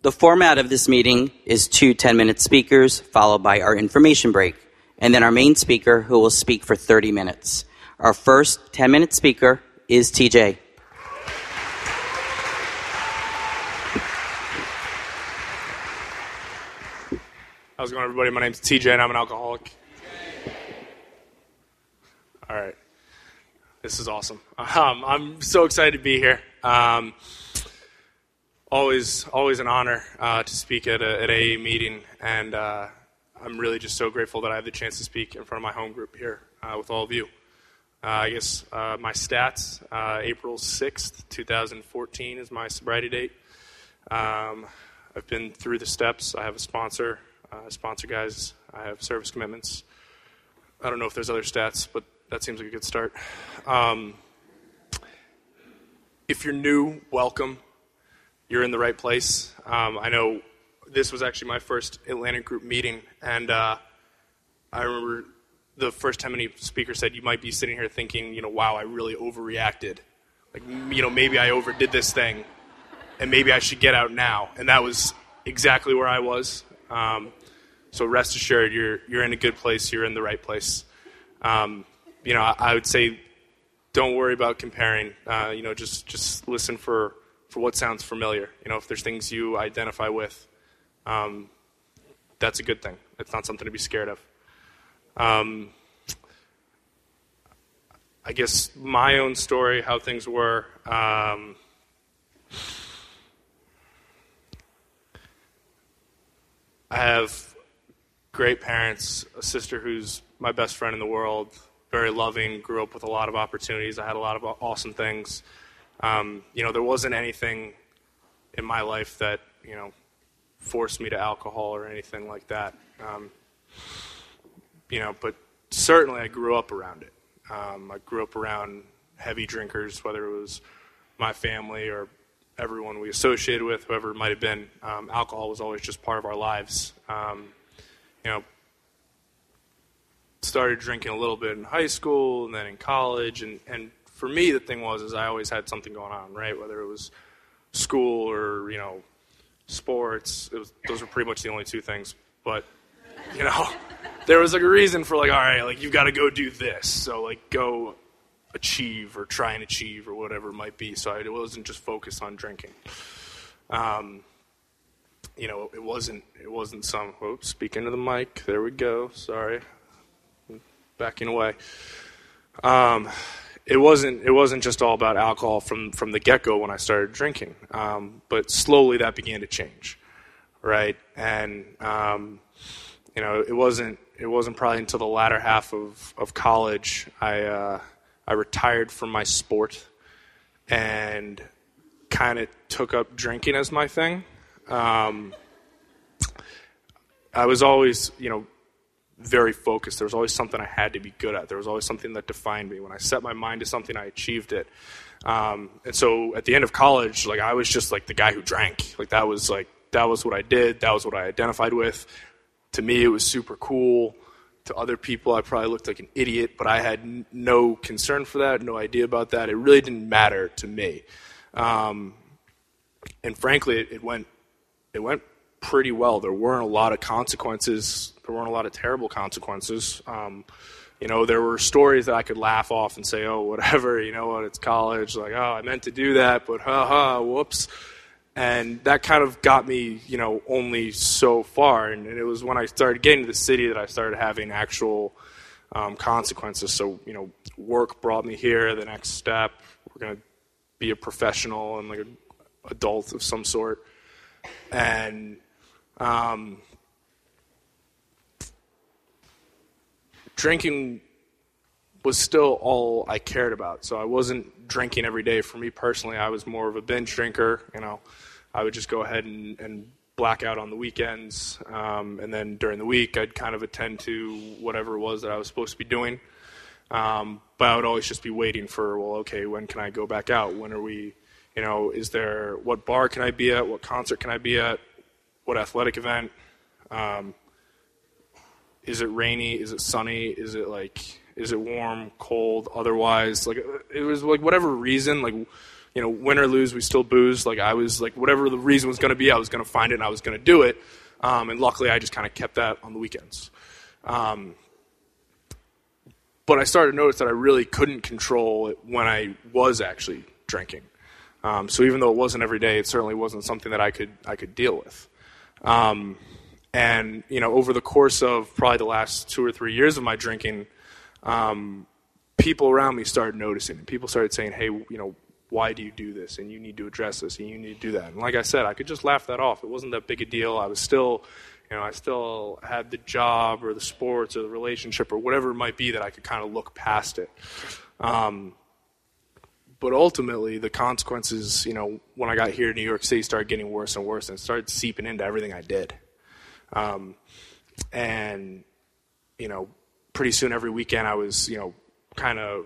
The format of this meeting is 2 10-minute speakers, followed by our information break, and then our main speaker, who will speak for 30 minutes. Our first 10-minute speaker is TJ. How's it going, everybody? My name's TJ, and I'm an alcoholic. All right. This is awesome. I'm so excited to be here. Always an honor to speak at a AA meeting, and I'm really just so grateful that I have the chance to speak in front of my home group here with all of you. I guess my stats, April 6th, 2014 is my sobriety date. I've been through the steps. I have a sponsor guys. I have service commitments. I don't know if there's other stats, but that seems like a good start. If you're new, welcome. You're in the right place. I know this was actually my first Atlantic group meeting, and I remember the first time any speaker said, you might be sitting here thinking, wow, I really overreacted. Like, maybe I overdid this thing, and maybe I should get out now. And that was exactly where I was. So rest assured, you're in a good place. You're in the right place. I would say, don't worry about comparing. Just listen for what sounds familiar. If there's things you identify with, that's a good thing. It's not something to be scared of. I guess my own story, how things were. I have great parents, a sister who's my best friend in the world, very loving, grew up with a lot of opportunities. I had a lot of awesome things. There wasn't anything in my life that, forced me to alcohol or anything like that. But certainly I grew up around it. I grew up around heavy drinkers, whether it was my family or everyone we associated with, whoever it might have been. Alcohol was always just part of our lives. Started drinking a little bit in high school and then in college, and for me the thing was I always had something going on, right? Whether it was school or sports, those were pretty much the only two things. But there was a reason for all right, you've got to go do this, so go achieve or try and achieve or whatever it might be. So it wasn't just focused on drinking. It wasn't some. Whoops, speak into the mic. There we go. Sorry. Backing away. It wasn't just all about alcohol from the get-go when I started drinking, but slowly that began to change, right? And it wasn't probably until the latter half of college I retired from my sport and kind of took up drinking as my thing. I was always very focused. There was always something I had to be good at. There was always something that defined me. When I set my mind to something, I achieved it. And so at the end of college, I was just the guy who drank. That was what I did. That was what I identified with. To me, it was super cool. To other people, I probably looked like an idiot, but I had no concern for that, no idea about that. It really didn't matter to me. And frankly, it went pretty well. There weren't a lot of consequences. There weren't a lot of terrible consequences. There were stories that I could laugh off and say, oh, whatever, it's college. I meant to do that, but whoops. And that kind of got me, only so far. And it was when I started getting to the city that I started having actual consequences. So, work brought me here. The next step, we're going to be a professional and an adult of some sort. And drinking was still all I cared about. So I wasn't drinking every day. For me personally, I was more of a binge drinker. I would just go ahead and black out on the weekends. And then during the week, I'd kind of attend to whatever it was that I was supposed to be doing. But I would always just be waiting for, okay, when can I go back out? When are we, what bar can I be at? What concert can I be at? What athletic event? Is it rainy? Is it sunny? Is it warm, cold, otherwise? It was whatever reason, win or lose, we still booze. Like I was like, whatever the reason was going to be, I was going to find it and I was going to do it. And luckily, I just kind of kept that on the weekends. But I started to notice that I really couldn't control it when I was actually drinking. So even though it wasn't every day, it certainly wasn't something that I could deal with. And over the course of probably the last 2 or 3 years of my drinking, people around me started noticing. People started saying, "Hey, why do you do this? And you need to address this, and you need to do that." And like I said, I could just laugh that off. It wasn't that big a deal. I was still, I still had the job or the sports or the relationship or whatever it might be that I could kind of look past it. But ultimately, the consequences, when I got here to New York City, started getting worse and worse, and it started seeping into everything I did. And pretty soon every weekend I was, kind of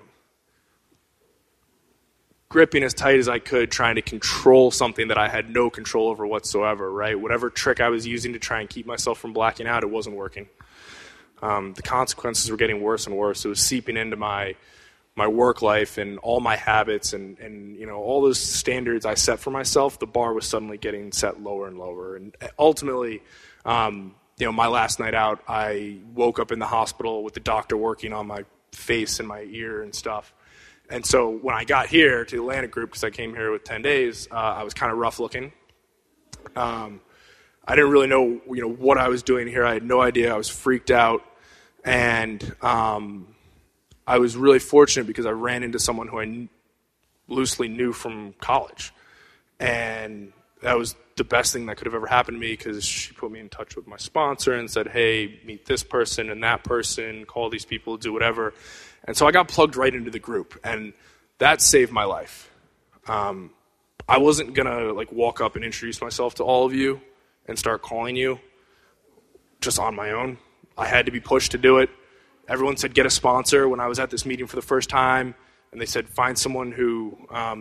gripping as tight as I could, trying to control something that I had no control over whatsoever, right? Whatever trick I was using to try and keep myself from blacking out, it wasn't working. The consequences were getting worse and worse. It was seeping into my work life and all my habits and all those standards I set for myself. The bar was suddenly getting set lower and lower. And ultimately, my last night out, I woke up in the hospital with the doctor working on my face and my ear and stuff. And so when I got here to the Atlantic Group, because I came here with 10 days, I was kind of rough looking. I didn't really know, what I was doing here. I had no idea. I was freaked out. And I was really fortunate because I ran into someone who I loosely knew from college. And that was the best thing that could have ever happened to me because she put me in touch with my sponsor and said, "Hey, meet this person and that person, call these people, do whatever." And so I got plugged right into the group, and that saved my life. I wasn't going to walk up and introduce myself to all of you and start calling you just on my own. I had to be pushed to do it. Everyone said, get a sponsor when I was at this meeting for the first time, and they said, find someone who,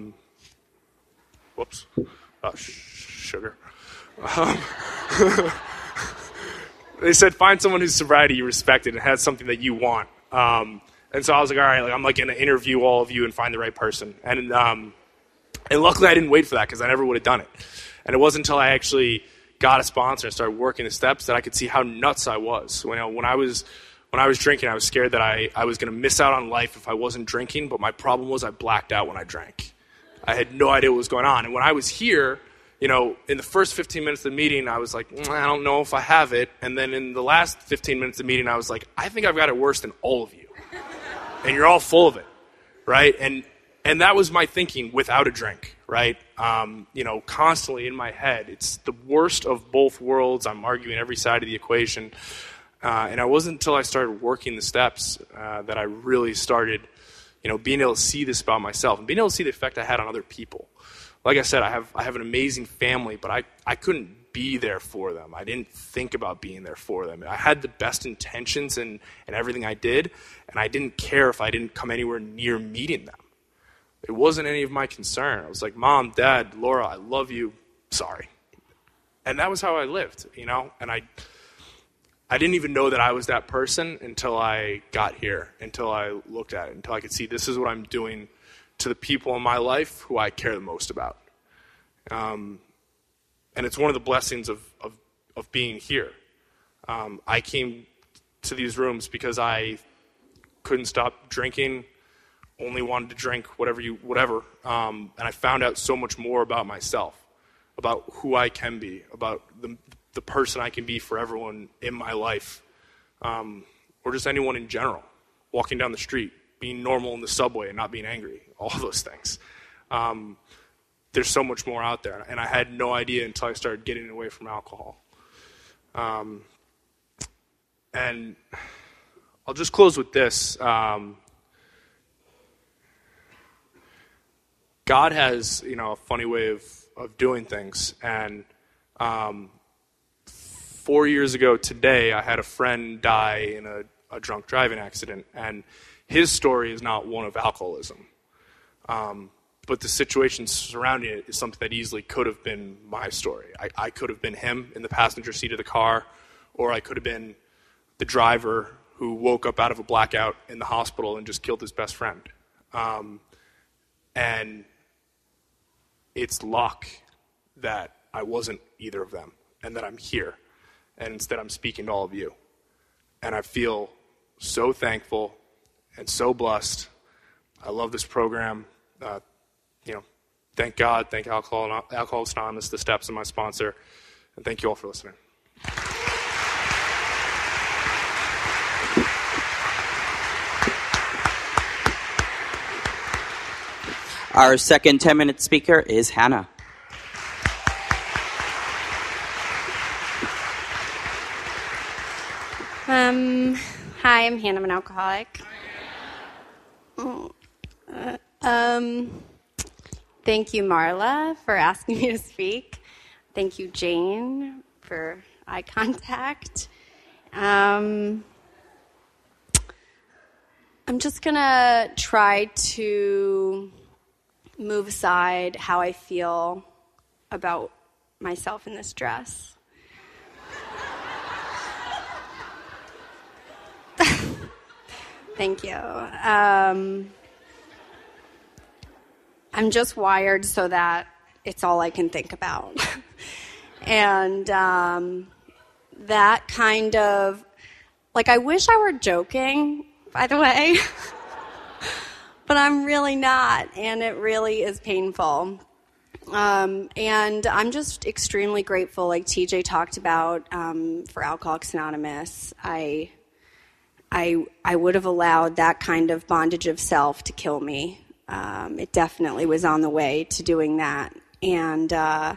sugar. They said, find someone whose sobriety you respected and has something that you want. And so I was like, all right, I'm going to interview all of you and find the right person. And luckily I didn't wait for that because I never would have done it. And it wasn't until I actually got a sponsor and started working the steps that I could see how nuts I was. When I was drinking, I was scared that I was going to miss out on life if I wasn't drinking, but my problem was I blacked out when I drank. I had no idea what was going on. And when I was here, in the first 15 minutes of the meeting, I was like, I don't know if I have it. And then in the last 15 minutes of the meeting, I was like, I think I've got it worse than all of you. And you're all full of it, right? And that was my thinking without a drink, right? Constantly in my head. It's the worst of both worlds. I'm arguing every side of the equation. And it wasn't until I started working the steps that I really started, being able to see this about myself and being able to see the effect I had on other people. Like I said, I have an amazing family, but I couldn't be there for them. I didn't think about being there for them. I had the best intentions in everything I did, and I didn't care if I didn't come anywhere near meeting them. It wasn't any of my concern. I was like, Mom, Dad, Laura, I love you. Sorry. And that was how I lived, and I didn't even know that I was that person until I got here, until I looked at it, until I could see this is what I'm doing to the people in my life who I care the most about. And it's one of the blessings of being here. I came to these rooms because I couldn't stop drinking, only wanted to drink whatever. And I found out so much more about myself, about who I can be, about the person I can be for everyone in my life, or just anyone in general, walking down the street, being normal in the subway and not being angry, all those things. There's so much more out there, and I had no idea until I started getting away from alcohol. And I'll just close with this. God has, a funny way of doing things, and 4 years ago today, I had a friend die in a drunk driving accident, and his story is not one of alcoholism. But the situation surrounding it is something that easily could have been my story. I could have been him in the passenger seat of the car, or I could have been the driver who woke up out of a blackout in the hospital and just killed his best friend. And it's luck that I wasn't either of them and that I'm here. And instead I'm speaking to all of you. And I feel so thankful and so blessed. I love this program. Thank God, thank Alcoholics Anonymous, the Steps, and my sponsor. And thank you all for listening. Our second 10-minute speaker is Hannah. Hi, I'm Hannah. I'm an alcoholic. Thank you, Marla, for asking me to speak. Thank you, Jane, for eye contact. I'm just going to try to move aside how I feel about myself in this dress. Thank you. I'm just wired so that it's all I can think about. And that kind of, I wish I were joking, by the way, but I'm really not, and it really is painful. And I'm just extremely grateful, like TJ talked about, for Alcoholics Anonymous. I would have allowed that kind of bondage of self to kill me. It definitely was on the way to doing that. And,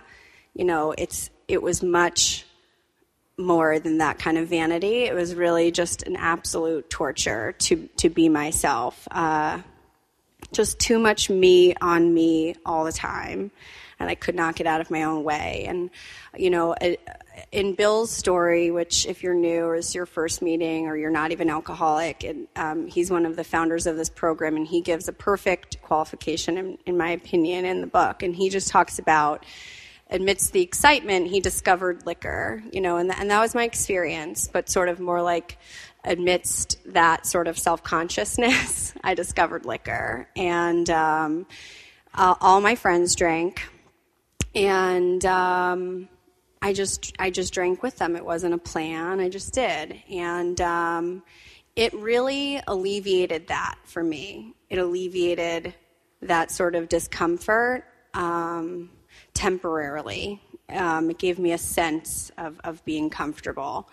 it was much more than that kind of vanity. It was really just an absolute torture to be myself. Just too much me on me all the time. And I could not get out of my own way. And, in Bill's story, which if you're new or it's your first meeting or you're not even alcoholic, he's one of the founders of this program, and he gives a perfect qualification, in my opinion, in the book. And he just talks about, amidst the excitement, he discovered liquor, and that was my experience, but sort of more like amidst that sort of self-consciousness, I discovered liquor. And all my friends drank, and I just drank with them. It wasn't a plan. I just did. And it really alleviated that for me. It alleviated that sort of discomfort temporarily. It gave me a sense of being comfortable.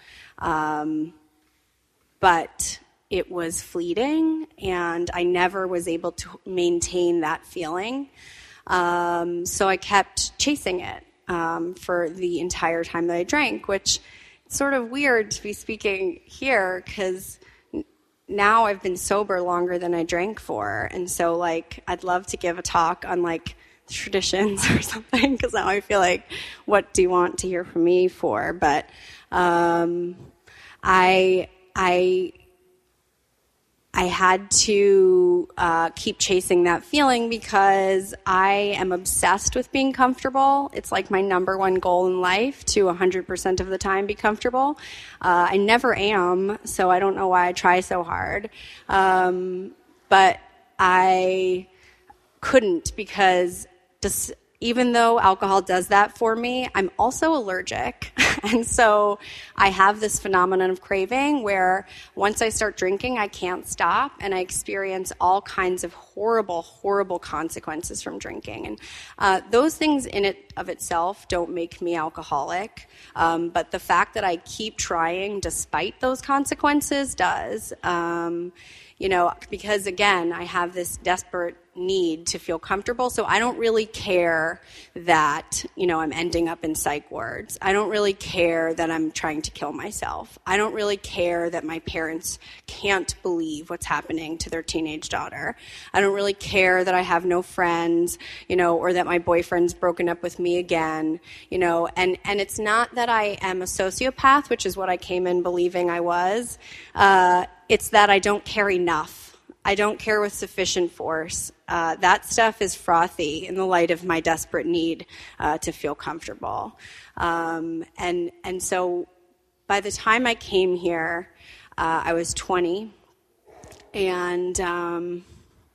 But it was fleeting, and I never was able to maintain that feeling. So I kept chasing it. For the entire time that I drank, which it's sort of weird to be speaking here because now I've been sober longer than I drank for. And so, I'd love to give a talk on, traditions or something, because now I feel like, what do you want to hear from me for? But I had to keep chasing that feeling because I am obsessed with being comfortable. It's like my number one goal in life, to 100% of the time be comfortable. I never am, so I don't know why I try so hard. But I couldn't, because even though alcohol does that for me, I'm also allergic. And so I have this phenomenon of craving where once I start drinking, I can't stop, and I experience all kinds of horrible, horrible consequences from drinking. And those things in it of itself don't make me alcoholic, but the fact that I keep trying despite those consequences does. Because again, I have this desperate need to feel comfortable, so I don't really care that, I'm ending up in psych wards. I don't really care that I'm trying to kill myself. I don't really care that my parents can't believe what's happening to their teenage daughter. I don't really care that I have no friends, or that my boyfriend's broken up with me again, and it's not that I am a sociopath, which is what I came in believing I was. It's that I don't care enough. I don't care with sufficient force. That stuff is frothy in the light of my desperate need to feel comfortable. And so by the time I came here, I was 20, and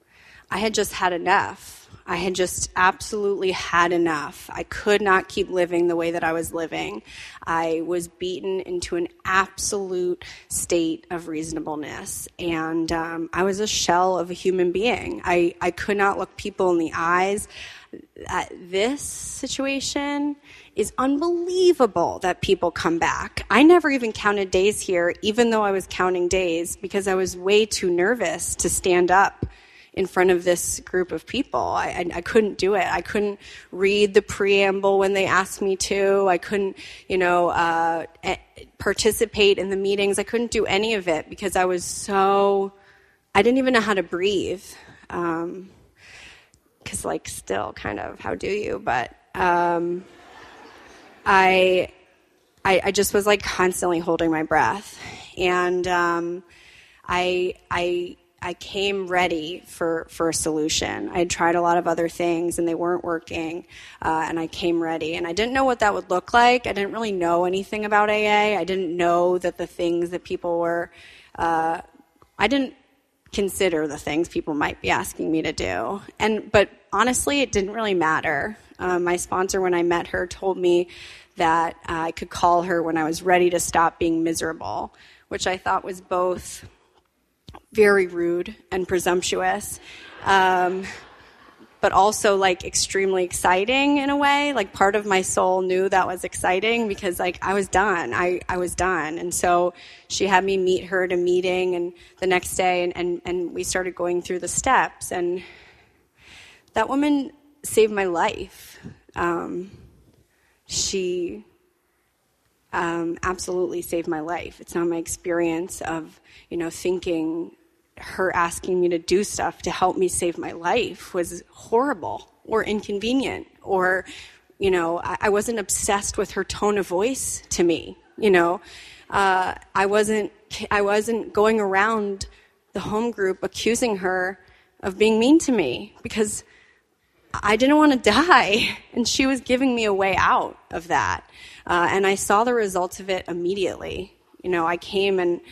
I had just had enough. I had just absolutely had enough. I could not keep living the way that I was living. I was beaten into an absolute state of reasonableness, and I was a shell of a human being. I could not look people in the eyes. This situation is unbelievable that people come back. I never even counted days here, even though I was counting days, because I was way too nervous to stand up in front of this group of people. I couldn't do it. I couldn't read the preamble when they asked me to. I couldn't, participate in the meetings. I couldn't do any of it because I didn't even know how to breathe. Because, still kind of, how do you? But I just was, constantly holding my breath. And I came ready for a solution. I had tried a lot of other things, and they weren't working, and I came ready. And I didn't know what that would look like. I didn't really know anything about AA. I didn't know that the things that people were I didn't consider the things people might be asking me to do. But honestly, it didn't really matter. My sponsor, when I met her, told me that I could call her when I was ready to stop being miserable, which I thought was both very rude and presumptuous, but also extremely exciting in a way. Part of my soul knew that was exciting because I was done. I was done. And so she had me meet her at a meeting and the next day, and we started going through the steps. And that woman saved my life. She absolutely saved my life. It's not my experience of, thinking her asking me to do stuff to help me save my life was horrible or inconvenient, or, I wasn't obsessed with her tone of voice to me. I wasn't going around the home group accusing her of being mean to me because I didn't want to die, and she was giving me a way out of that. And I saw the results of it immediately. I came and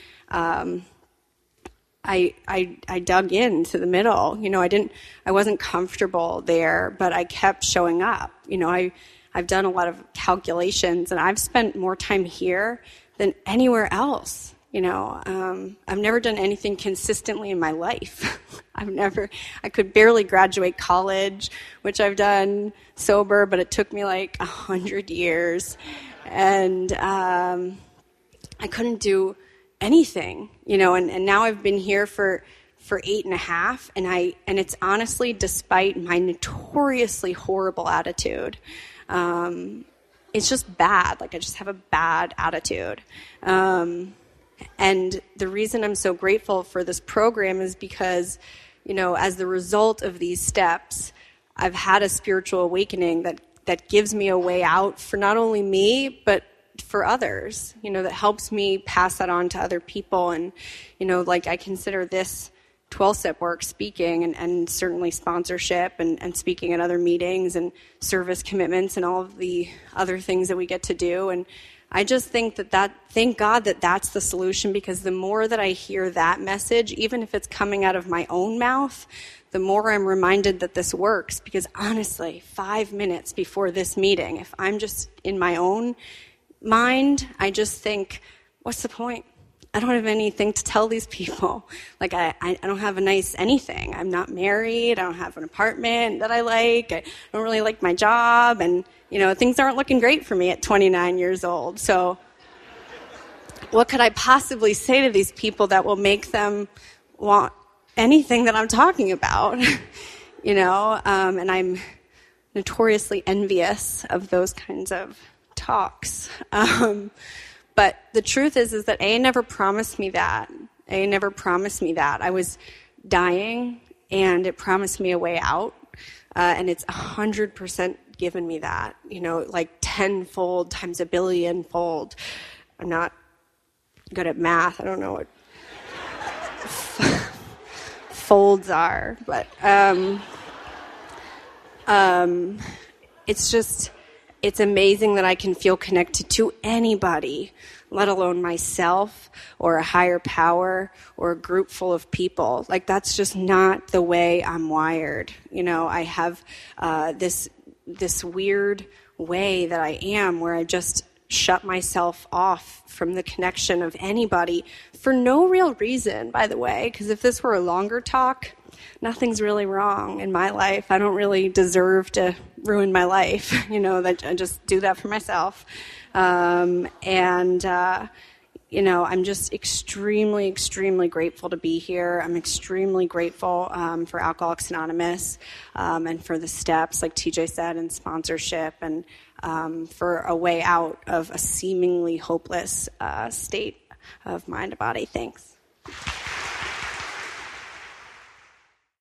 I dug into the middle. I wasn't comfortable there, but I kept showing up. I've done a lot of calculations, and I've spent more time here than anywhere else. I've never done anything consistently in my life. I could barely graduate college, which I've done sober, but it took me 100 years. And I couldn't do anything, and now I've been here for 8.5, and it's honestly, despite my notoriously horrible attitude, it's just bad. I just have a bad attitude. And the reason I'm so grateful for this program is because, as the result of these steps, I've had a spiritual awakening that gives me a way out for not only me, but for others, that helps me pass that on to other people. And, I consider this 12-step work, speaking and certainly sponsorship and speaking at other meetings and service commitments and all of the other things that we get to do. And I just think thank God that that's the solution, because the more that I hear that message, even if it's coming out of my own mouth, the more I'm reminded that this works. Because honestly, 5 minutes before this meeting, if I'm just in my own mind, I just think, what's the point? I don't have anything to tell these people. I don't have a nice anything. I'm not married. I don't have an apartment that I like. I don't really like my job. And, things aren't looking great for me at 29 years old. So what could I possibly say to these people that will make them want anything that I'm talking about? And I'm notoriously envious of those kinds of talks. But the truth is that AA never promised me that. AA never promised me that. I was dying, and it promised me a way out. And it's 100% given me that, 10-fold times a billion-fold. I'm not good at math. I don't know what folds are. But it's just, it's amazing that I can feel connected to anybody, let alone myself or a higher power or a group full of people. Like, that's just not the way I'm wired. You know, I have this weird way that I am where I just shut myself off from the connection of anybody for no real reason, by the way, because if this were a longer talk, nothing's really wrong in my life. I don't really deserve to ruin my life, you know, that I just do that for myself. You know, I'm just extremely, extremely grateful to be here. I'm extremely grateful for Alcoholics Anonymous and for the steps, like TJ said, and sponsorship, and for a way out of a seemingly hopeless state of mind and body. Thanks.